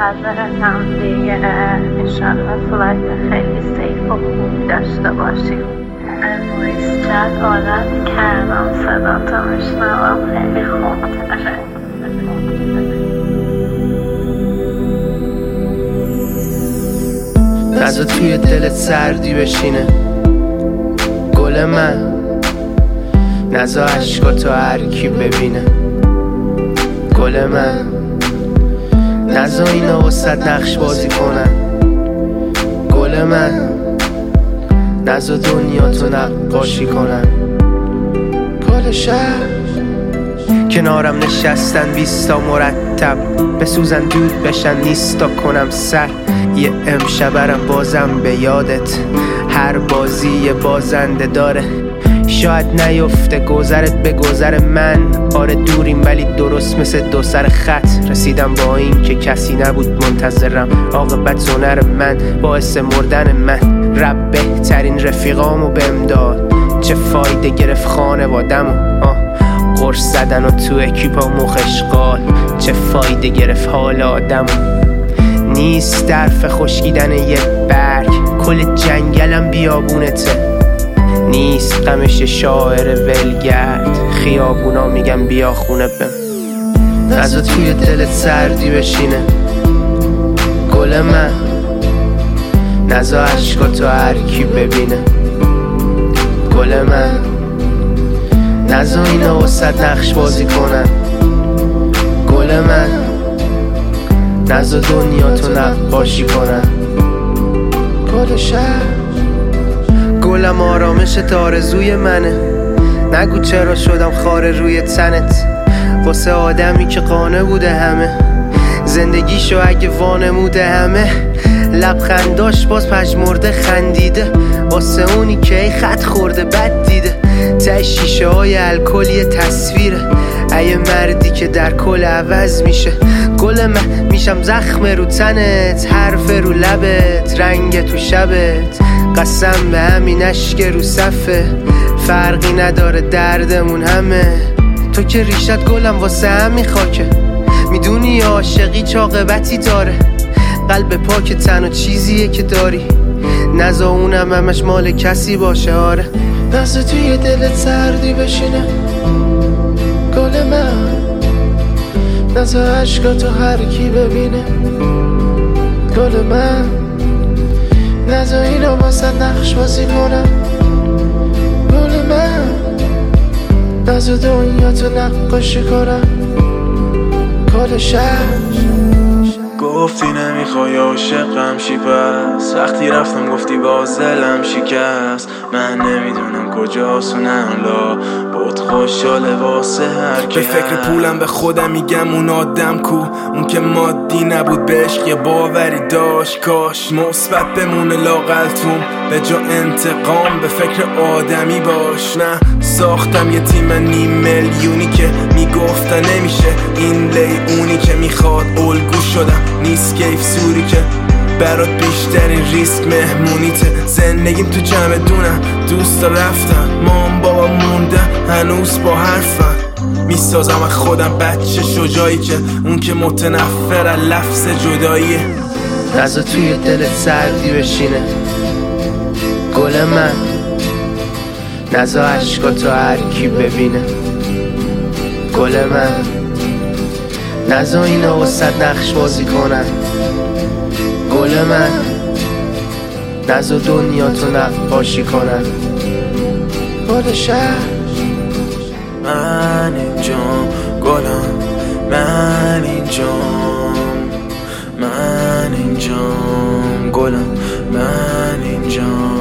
منتظرتم دیگه. انشالله فلایت خیلی سیف و خوب داشته باشیم. امروز چند عادت کردم صدا تو میشنوم، خیلی خوب داره. نذار توی دلت سردی بشینه گل من، نذار عشقاتو هر کی ببینه گل من، نذار اینا واسه نقش بازی کنن گل من، نذار دنیاتو نقاشی کنن گل شهر. کنارم نشستن 20 تا مرتب، بسوزن دود بشن نیستا کنم سر. یه امشبرم بازم به یادت، هر بازی یه بازنده داره. شاید نیفته گذرت به گذر من، آره دوریم ولی درست مثل دو سر خط. رسیدم با این که کسی نبود منتظرم، عاقبت هنر من باعث مردن من. رب بهترین رفیقامو بهم داد، چه فایده گرفت خانوادمو قرص زدن و تو اکیپا مخشقال، چه فایده گرفت حال آدمو. نیست درف خشکیدن یه برگ، کل جنگلم بیابونته. نیست غمش شاعر ولگرد، خیابونا میگن بیا خونه بم. نذار توی دلت سردی بشینه گل من، نذار عشقاتو هر کی ببینه گل من، نذار اینا واسه نقش بازی کنن گل من، نذار دنیاتو نقاشی کنن گل شهر. گلم آرامشت آرزوی منه، نگو چرا شدم خاره روی تنت. واسه آدمی که قانه بوده همه، زندگیشو اگه وانموده همه. لبخنداش باز پژمرده خندیده، واسه اونی که ای خط خورده بد دیده. ته شیشه های الکلی تصویره، ای مردی که در کل عوض میشه گل من. میشم زخم رو تنت، حرف رو لبت، رنگ تو شبت. قسم به همین اشک رو صفه، فرقی نداره دردمون همه. تو که ریشت گلم واسه همین خاکه، میدونی عاشقی چه عاقبتی داره. قلب پاک تنها چیزیه که داری، نذار اونم همش مال کسی باشه. آره نذار توی دلت سردی بشینه گل من، نذار عشقاتو هر کی ببینه گل من، نذار اینا واسه نقش بازی کنن گل من، نذار دنیاتو نقاشی کنن گل شهر. گفتی نمیخوای عاشقم شی، پس وقتی رفتم گفتی باز دلم شکست. من نمیدونم کجاست و نه لا بود خوشحاله واسه هر کی. به فکر پولم به خودم میگم اون آدم کو، اون که مادی نبود به عشق یه باوری داشت. کاش مثبت بمونه لاقلتون به جا انتقام، به فکر آدمی باش. نه ساختم یه تیم 500 میلیونی که میگفتن نمیشه این لی، اونی که میخواد الگو شدم. نیست کیف سوری که برات بیشترین ریسک مهمونیته. زندگیم تو جمع دونم، دوستا رفتن، مام بابا موندن هنوز با حرفن. میسازم از خودم بچه شجاعی که اون که متنفر از لفظ جداییه. نذار توی دلت سردی بشینه گل من، نذار عشقاتو هر کی ببینه گل من، نذار اینا واسه نقش بازی کنن گل من، نذار دنیاتو نقاشی کنن گل شهر. من اینجام گلم، من اینجام، من اینجام گلم، من اینجام.